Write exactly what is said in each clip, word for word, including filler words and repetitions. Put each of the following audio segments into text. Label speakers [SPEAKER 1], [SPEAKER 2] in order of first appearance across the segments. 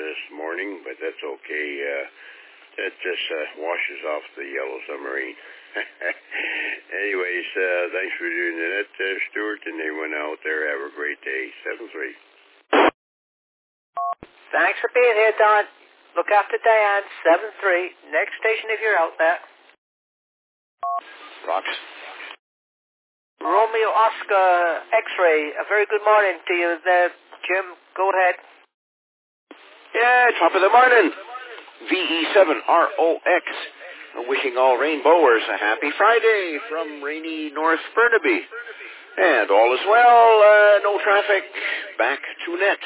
[SPEAKER 1] this morning, but that's okay. Uh, that just uh, washes off the yellow submarine. Anyways, uh, thanks for doing that, uh, Stuart, and everyone out there. Have a great day. seven three.
[SPEAKER 2] Thanks for being here, Don. Look after Diane. seven three. Next station if you're out there.
[SPEAKER 3] Rocks.
[SPEAKER 2] Romeo Oscar X-Ray. A very good morning to you there, Jim. Go ahead.
[SPEAKER 3] Yeah, top of the morning. V E seven R O X. Wishing all rainbowers a happy Friday from rainy North Burnaby. And all is well, uh, no traffic. Back to net.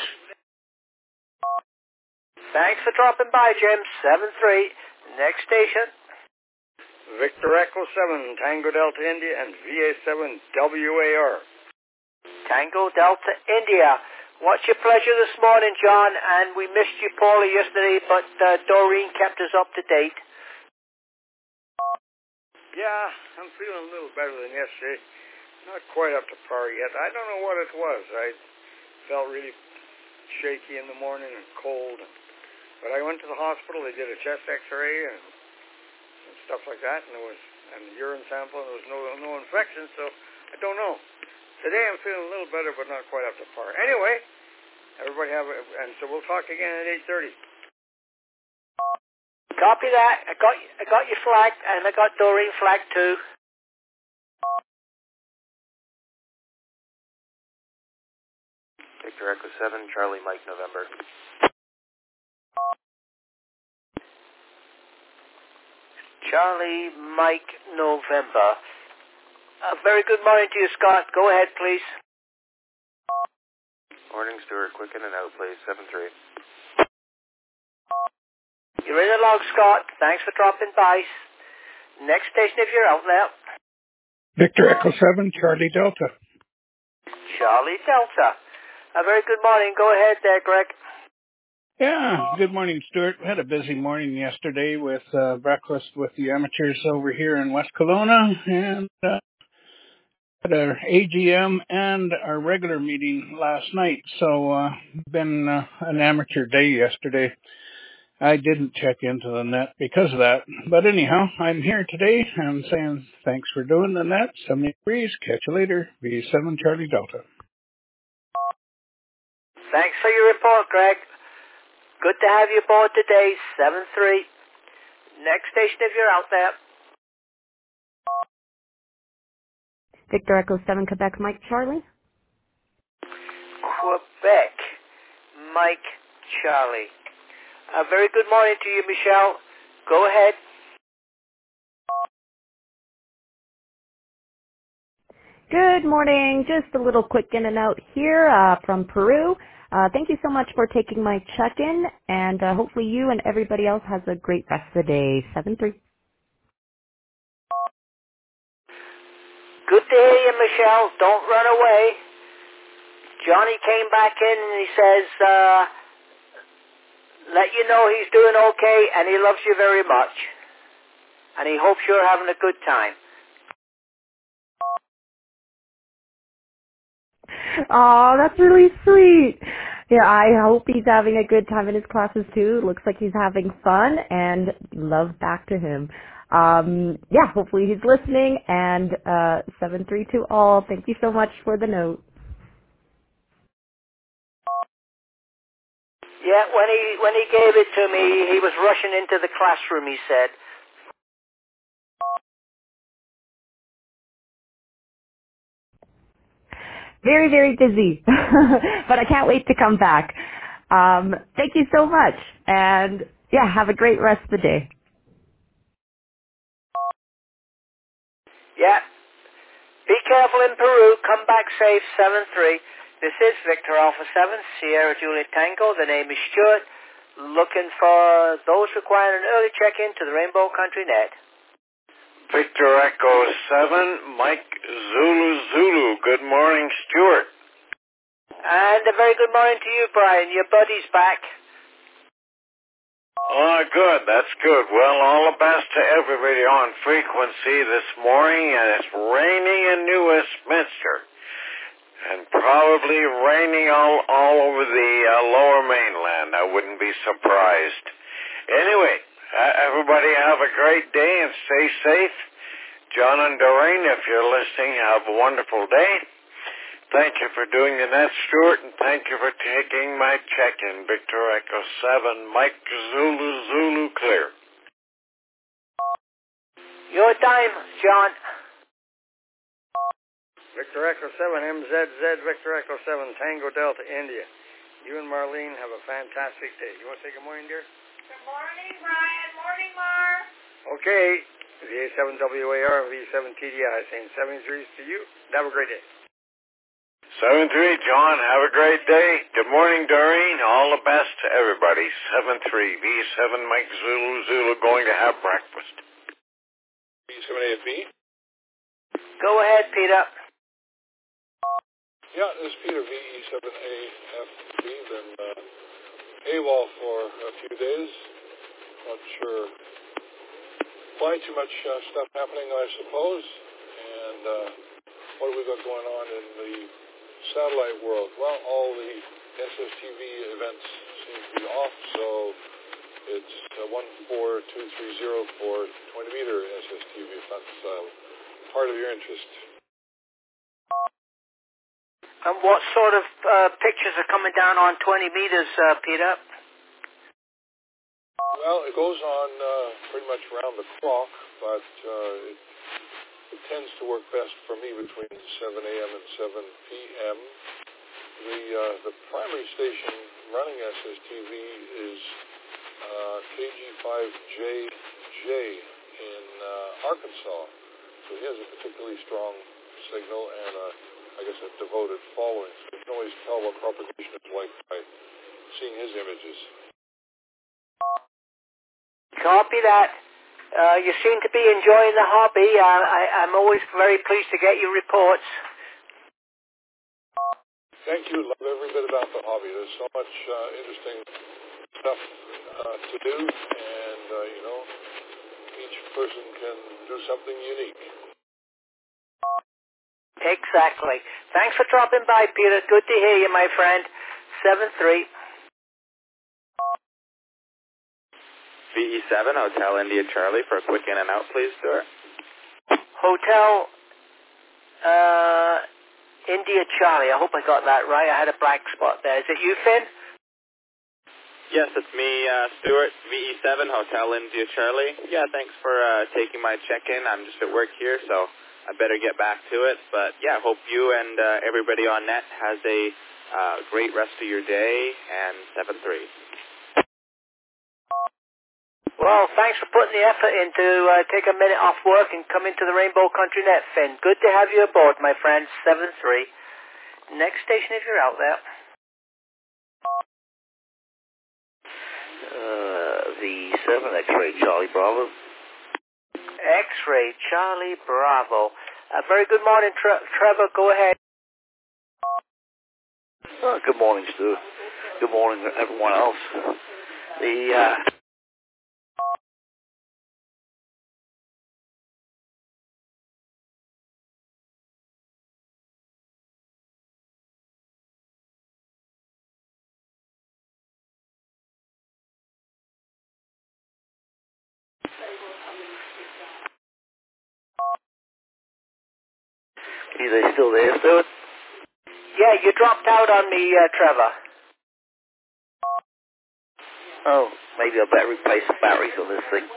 [SPEAKER 2] Thanks for dropping by, Jim. seven three. Next station.
[SPEAKER 4] Victor Echo seven, Tango Delta India, and V A seven W A R.
[SPEAKER 2] Tango Delta India. What's your pleasure this morning, John? And we missed you poorly yesterday, but uh, Doreen kept us up to date.
[SPEAKER 4] Yeah, I'm feeling a little better than yesterday. Not quite up to par yet. I don't know what it was. I felt really shaky in the morning and cold. But I went to the hospital. They did a chest X-ray and, and stuff like that, and there was and a urine sample, and there was no no infection. So I don't know. Today I'm feeling a little better, but not quite up to par. Anyway, everybody have a, and so we'll talk again at eight thirty.
[SPEAKER 2] Copy that. I got I got you flagged, and I got Doreen flagged too.
[SPEAKER 5] Victor Echo seven, Charlie Mike November.
[SPEAKER 2] Charlie Mike November. A very good morning to you, Scott. Go ahead, please.
[SPEAKER 5] Morning, Stuart. Quick in and out, please. seven three.
[SPEAKER 2] You're in the log, Scott. Thanks for dropping by. Next station if you're out there.
[SPEAKER 6] Victor Echo seven, Charlie Delta.
[SPEAKER 2] Charlie Delta. A very good morning. Go ahead there, Greg.
[SPEAKER 6] Yeah, good morning, Stuart. We had a busy morning yesterday with uh, breakfast with the amateurs over here in West Kelowna, and uh, had our A G M and our regular meeting last night. So, uh, been uh, an amateur day yesterday. I didn't check into the net because of that. But anyhow, I'm here today. I'm saying thanks for doing the net. seventy degrees. Catch you later. V seven Charlie Delta.
[SPEAKER 2] Thanks for your report, Greg. Good to have you aboard today. seven three. Next station if you're out there.
[SPEAKER 7] Victor Echo seven, Quebec, Mike Charlie.
[SPEAKER 2] Quebec, Mike Charlie. A very good morning to you, Michelle. Go ahead.
[SPEAKER 7] Good morning. Just a little quick in and out here uh, from Peru. Uh, thank you so much for taking my check-in, and uh, hopefully you and everybody else has a great rest of the day. seven three.
[SPEAKER 2] Good to hear you, Michelle. Don't run away. Johnny came back in and he says, uh, let you know he's doing okay and he loves you very much. And he hopes you're having a good time.
[SPEAKER 7] Oh, that's really sweet. Yeah, I hope he's having a good time in his classes too. Looks like he's having fun, and love back to him. Um, yeah, hopefully he's listening, and uh, seven three to all. Thank you so much for the note.
[SPEAKER 2] Yeah, when he when he gave it to me, he was rushing into the classroom, he said.
[SPEAKER 7] Very, very busy, but I can't wait to come back. Um, thank you so much, and yeah, have a great rest of the day.
[SPEAKER 2] Yeah. Be careful in Peru. Come back safe, seven three. This is Victor Alpha seven, Sierra Juliet Tango. The name is Stuart. Looking for those requiring an early check-in to the Rainbow Country Net.
[SPEAKER 1] Victor Echo seven, Mike Zulu Zulu. Good morning, Stuart.
[SPEAKER 2] And a very good morning to you, Brian. Your buddy's back.
[SPEAKER 1] Oh, good. That's good. Well, all the best to everybody on frequency this morning, and it's raining in New Westminster. and probably raining all, all over the uh, lower mainland. I wouldn't be surprised. Anyway, uh, everybody have a great day and stay safe. John and Doreen, if you're listening, have a wonderful day. Thank you for doing the net, Stuart, and thank you for taking my check-in. Victor Echo seven, Mike Zulu, Zulu, clear.
[SPEAKER 2] Your time, John.
[SPEAKER 4] Victor Echo seven, M Z Z, Victor Echo seven, Tango Delta, India. You and Marlene have a fantastic day. You want to say good morning, dear?
[SPEAKER 8] Good morning, Brian. Morning, Mar.
[SPEAKER 4] Okay. V A seven W A R, V seven T D I, saying seventy-threes to you. Have a great day.
[SPEAKER 1] seven three, John, have a great day. Good morning, Doreen. All the best to everybody. seven three, V seven, Mike Zulu, Zulu, going to have breakfast.
[SPEAKER 9] V seven A F B.
[SPEAKER 2] Go ahead, Peter.
[SPEAKER 9] Yeah, this is Peter, V E seven A F B. Been uh, AWOL for a few days. Not sure why. Too much uh, stuff happening, I suppose. And uh, what have we got going on in the satellite world? Well, all the S S T V events seem to be off, so it's uh, one four two three zero for twenty meter S S T V, if that's uh, part of your interest.
[SPEAKER 2] And what sort of uh, pictures are coming down on twenty meters, uh, Peter?
[SPEAKER 9] Well, it goes on uh, pretty much around the clock, but uh, it, it tends to work best for me between seven a.m. and seven p.m. The uh, the primary station running S S T V is uh, K G five J J in uh, Arkansas, so he has a particularly strong signal and a, I guess, a devoted following. So you can always tell what propagation is like by seeing his images.
[SPEAKER 2] Copy that. Uh, you seem to be enjoying the hobby. Uh, I, I'm always very pleased to get your reports.
[SPEAKER 9] Thank you. Love every bit about the hobby. There's so much uh, interesting stuff uh, to do, and, uh, you know, each person can do something unique.
[SPEAKER 2] Exactly. Thanks for dropping by, Peter. Good to hear you, my friend. seven three.
[SPEAKER 5] V E seven, Hotel India Charlie, for a quick in and out, please, Stuart.
[SPEAKER 2] Hotel uh, India Charlie. I hope I got that right. I had a black spot there. Is it you, Finn?
[SPEAKER 5] Yes, it's me, uh, Stuart, V E seven, Hotel India Charlie. Yeah, thanks for uh, taking my check-in. I'm just at work here, so I better get back to it. But, yeah, hope you and uh, everybody on net has a uh, great rest of your day, and seven three.
[SPEAKER 2] Well, thanks for putting the effort in to uh, take a minute off work and come into the Rainbow Country Net, Finn. Good to have you aboard, my friend. seven three. Next station if you're out there.
[SPEAKER 10] Uh, the seven X-ray Charlie Bravo.
[SPEAKER 2] X-ray Charlie Bravo. Uh, very good morning, Tre- Trevor. Go ahead.
[SPEAKER 10] Oh, good morning, Stu. Good morning, everyone else. The uh, Are they still there, Stuart?
[SPEAKER 2] Yeah, you dropped out on me, uh, Trevor.
[SPEAKER 10] Oh, maybe I better replace the batteries on this thing.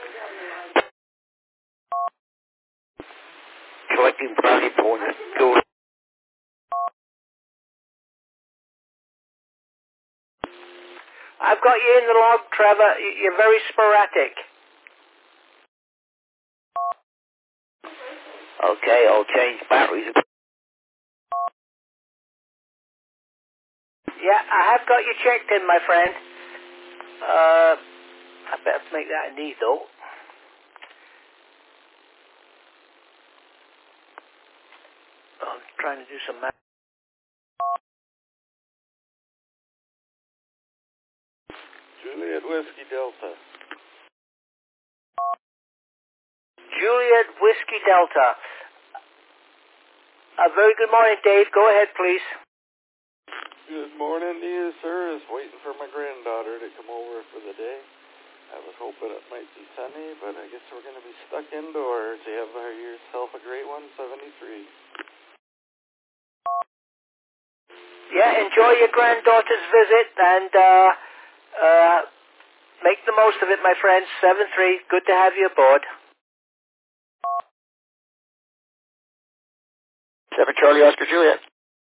[SPEAKER 10] Collecting brownie points. Go.
[SPEAKER 2] I've got you in the log, Trevor. You're very sporadic.
[SPEAKER 10] Okay, I'll change batteries.
[SPEAKER 2] Yeah, I have got you checked in, my friend. Uh, I better make that a need, though. I'm trying to do some math.
[SPEAKER 1] Juliet Whiskey Delta.
[SPEAKER 2] Juliet Whiskey Delta. A very good morning, Dave. Go ahead, please.
[SPEAKER 11] Good morning to you, sir. Just waiting for my granddaughter to come over for the day. I was hoping it might be sunny, but I guess we're going to be stuck indoors. You have yourself a great one, seventy-three.
[SPEAKER 2] Yeah, enjoy your granddaughter's visit and uh, uh, make the most of it, my friend. seven three, good to have you aboard.
[SPEAKER 10] seven Charlie Oscar Juliet.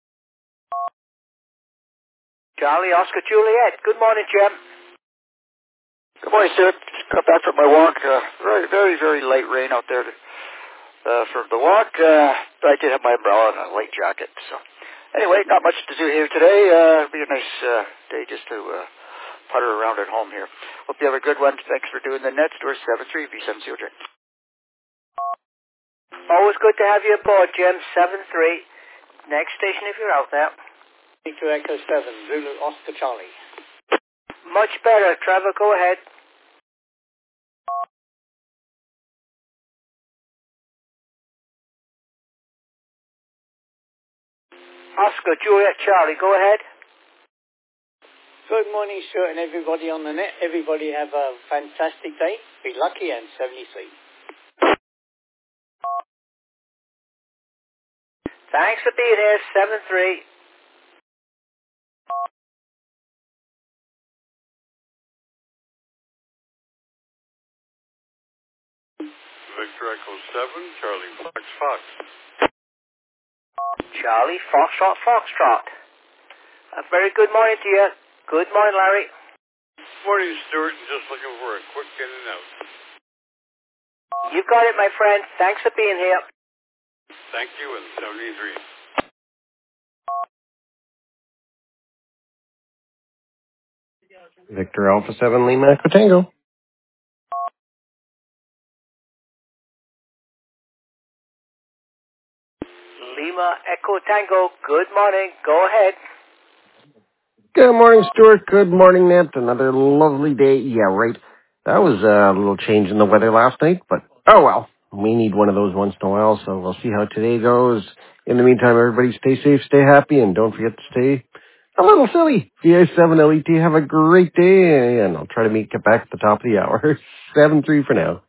[SPEAKER 2] Charlie Oscar Juliet. Good morning, Jim.
[SPEAKER 10] Good morning, Stuart. Just got back from my walk. Uh, very, very, very light rain out there. Uh, from the walk, uh, I did have my umbrella and a light jacket. So, anyway, not much to do here today. Uh, it'll be a nice uh, day just to uh, putter around at home here. Hope you have a good one. Thanks for doing the net. Stuart seven three V seven C O J.
[SPEAKER 2] Always good to have you aboard, Jim. seven three. Next station if you're out there.
[SPEAKER 12] Victor Echo seven, Zulu Oscar Charlie.
[SPEAKER 2] Much better. Trevor, go ahead. Oscar, Juliet, Charlie, go ahead.
[SPEAKER 12] Good morning, sir, and everybody on the net. Everybody have a fantastic day. Be lucky, and seventy-three.
[SPEAKER 2] Thanks for being here, seven three.
[SPEAKER 9] Victor Echo seven, Charlie Fox Fox.
[SPEAKER 2] Charlie Foxtrot Foxtrot. A very good morning to you. Good morning, Larry.
[SPEAKER 9] Morning, Stuart. Just looking for a quick in and out.
[SPEAKER 2] You've got it, my friend. Thanks for being here.
[SPEAKER 9] Thank you, and seventy-three.
[SPEAKER 13] Victor Alpha seven Lima Echo Tango.
[SPEAKER 2] Lima Echo Tango, good morning. Go ahead.
[SPEAKER 13] Good morning, Stuart. Good morning, Ned. Another lovely day. Yeah, right. That was a little change in the weather last night, but oh well. We need one of those once in a while, so we'll see how today goes. In the meantime, everybody stay safe, stay happy, and don't forget to stay a little silly. V I seven L E T, have a great day, and I'll try to meet, get back at the top of the hour. seven three for now.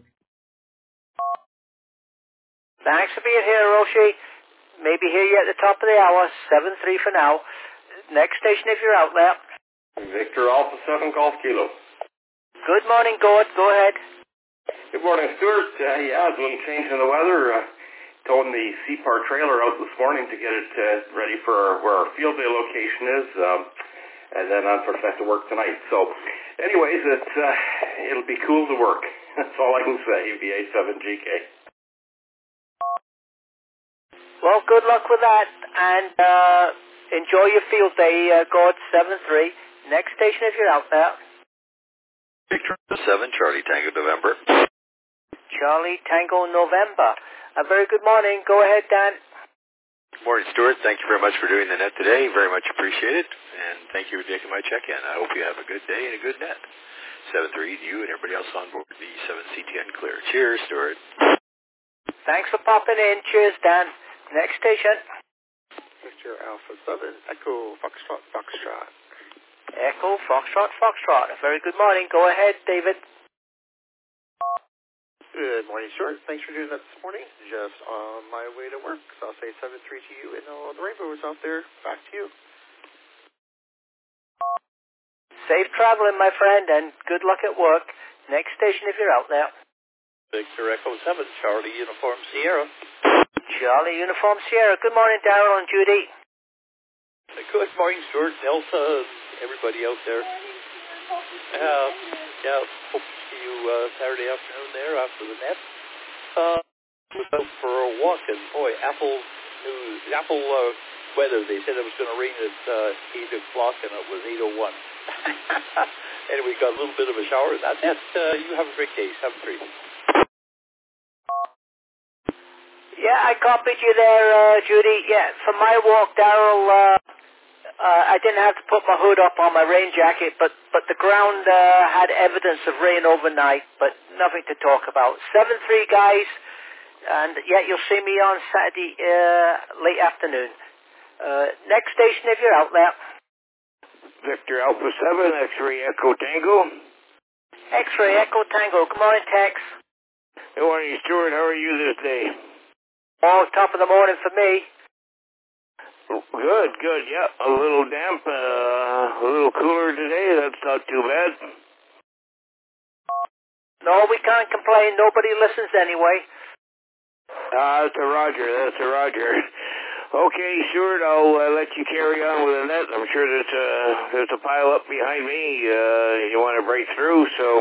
[SPEAKER 2] Thanks for being here, Roshi. Maybe hear you at the top of the hour. seven three for now. Next station if you're out there.
[SPEAKER 14] Victor Alpha seven Golf Kilo.
[SPEAKER 2] Good morning, Gord. Go ahead.
[SPEAKER 14] Good morning, Stuart. Uh, yeah, a little change in the weather. Uh, towing the C P A R trailer out this morning to get it uh, ready for our, where our field day location is. Um, and then I'm sort of back to work tonight. So, anyways, it's, uh, it'll be cool to work. That's all I can say. V A seven G K.
[SPEAKER 2] Well, good luck with that, and uh, enjoy your field day, uh, Gord, seven three. Next station if you're out there.
[SPEAKER 15] Victor seven, Charlie Tango November.
[SPEAKER 2] Charlie Tango November. A very good morning. Go ahead, Dan.
[SPEAKER 15] Good morning, Stuart. Thank you very much for doing the net today. Very much appreciated, and thank you for taking my check-in. I hope you have a good day and a good net. seven three to you and everybody else on board the seven C T N clear. Cheers, Stuart.
[SPEAKER 2] Thanks for popping in. Cheers, Dan. Next station.
[SPEAKER 16] Victor Alpha seven, Echo Foxtrot Foxtrot.
[SPEAKER 2] Echo Foxtrot Foxtrot. A very good morning. Go ahead, David.
[SPEAKER 16] Good morning, Stuart. Thanks for doing that this morning. Just on my way to work. So I'll say seven three to you and all the rainbows out there. Back to you.
[SPEAKER 2] Safe traveling, my friend, and good luck at work. Next station if you're out there.
[SPEAKER 17] Victor Echo seven, Charlie Uniform Sierra.
[SPEAKER 2] Charlie Uniform Sierra. Good morning, Darrell and Judy.
[SPEAKER 17] Good morning, Stuart, Elsa, everybody out there. Uh, yeah, hope to see you uh, Saturday afternoon there after the net. Uh, was out for a walk, and boy, Apple news, Apple uh, weather. They said it was going to rain at uh, eight o'clock, and it was eight oh one. And we got a little bit of a shower. That net. Uh, you have a great day. seven three.
[SPEAKER 2] Yeah, I copied you there, uh, Judy. Yeah, for my walk, Darrell, uh, uh, I didn't have to put my hood up on my rain jacket, but, but the ground uh, had evidence of rain overnight, but nothing to talk about. seven three, guys, and yeah, you'll see me on Saturday uh, late afternoon. Uh, next station if you're out there.
[SPEAKER 1] Victor Alpha seven, X-Ray Echo Tango.
[SPEAKER 2] X-Ray Echo Tango. Good morning, Tex.
[SPEAKER 1] Good morning, Stuart. How are you this day?
[SPEAKER 2] Oh, top of the morning for me.
[SPEAKER 1] Good, good. Yeah, a little damp, uh, a little cooler today. That's not too bad.
[SPEAKER 2] No, we can't complain. Nobody listens anyway.
[SPEAKER 1] Ah, uh, that's a Roger. That's a Roger. Okay, Stuart, I'll uh, let you carry on with the net. I'm sure there's a, there's a pile up behind me uh, you want to break through, so